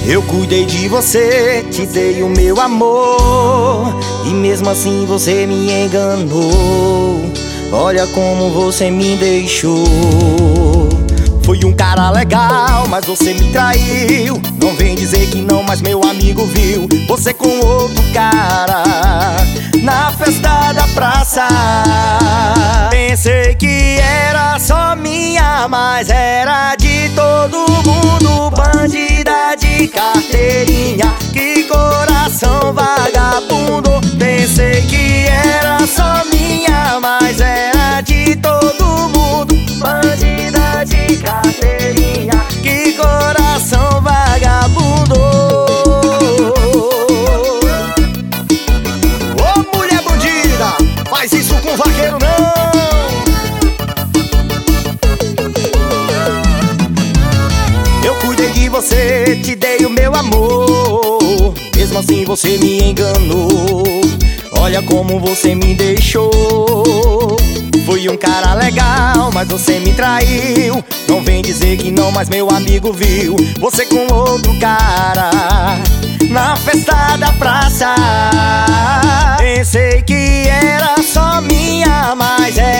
Eu cuidei de você, te dei o meu amor, e mesmo assim você me enganou. Olha como você me deixou. Fui um cara legal, mas você me traiu. Não vem dizer que não, mas meu amigo viu você com outro cara na festa da praça. Pensei que era só minha, mas era de todo mundo. Bandida de carteirinha, que coração vagabundo. Pensei que era só minha, mas era de todo mundo. Bandida de carteirinha, que coração vagabundo. Ô mulher bandida, faz isso com vaqueiro não. Eu cuidei de você, te dei o meu amor, mesmo assim você me enganou. Olha como você me deixou. Fui um cara legal, mas você me traiu. Não vem dizer que não, mas meu amigo viu você com outro cara na festa da praça. Pensei que era só minha, mas